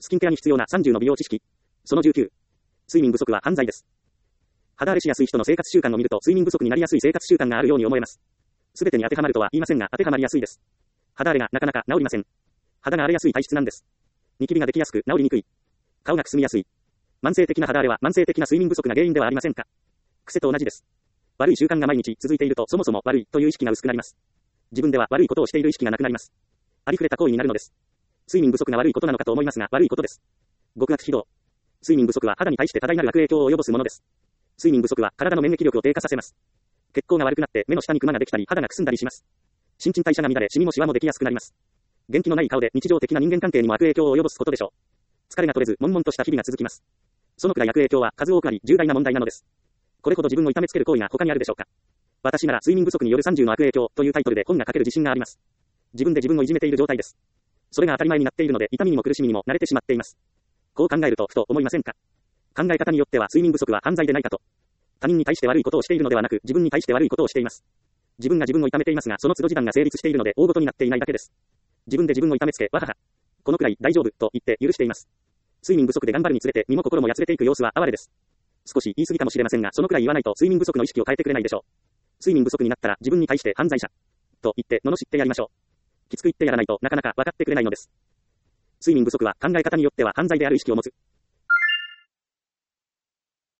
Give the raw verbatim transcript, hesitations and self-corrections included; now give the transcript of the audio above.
スキンケアに必要なさんじゅうの美容知識。そのじゅうきゅう。睡眠不足は犯罪です。肌荒れしやすい人の生活習慣を見ると睡眠不足になりやすい生活習慣があるように思えます。すべてに当てはまるとは言いませんが当てはまりやすいです。肌荒れがなかなか治りません。肌が荒れやすい体質なんです。ニキビができやすく治りにくい。顔がくすみやすい。慢性的な肌荒れは慢性的な睡眠不足が原因ではありませんか。癖と同じです。悪い習慣が毎日続いているとそもそも悪いという意識が薄くなります。自分では悪いことをしている意識がなくなります。ありふれた行為になるのです。睡眠不足が悪いことなのかと思いますが悪いことです。極悪非道。睡眠不足は肌に対して多大なる悪影響を及ぼすものです。睡眠不足は体の免疫力を低下させます。血行が悪くなって目の下にクマができたり肌がくすんだりします。新陳代謝が乱れシミもシワもできやすくなります。元気のない顔で日常的な人間関係にも悪影響を及ぼすことでしょう。疲れが取れず悶々とした日々が続きます。そのくらい悪影響は数多くあり重大な問題なのです。これほど自分を痛めつける行為が他にあるでしょうか。私なら睡眠不足によるさんじゅうの悪影響というタイトルで本が書ける自信があります。自分で自分をいじめている状態です。それが当たり前になっているので痛みにも苦しみにも慣れてしまっています。こう考えるとふと思いませんか。考え方によっては睡眠不足は犯罪でないかと。他人に対して悪いことをしているのではなく自分に対して悪いことをしています。自分が自分を痛めていますがその都度時間が成立しているので大事になっていないだけです。自分で自分を痛めつけわははこのくらい大丈夫と言って許しています。睡眠不足で頑張るにつれて身も心もやつれていく様子は哀れです。少し言い過ぎかもしれませんがそのくらい言わないと睡眠不足の意識を変えてくれないでしょう。睡眠不足になったら自分に対して犯罪者と言って罵ってやりましょう。きつく言ってやらないとなかなか分かってくれないのです。睡眠不足は考え方によっては犯罪である意識を持つ。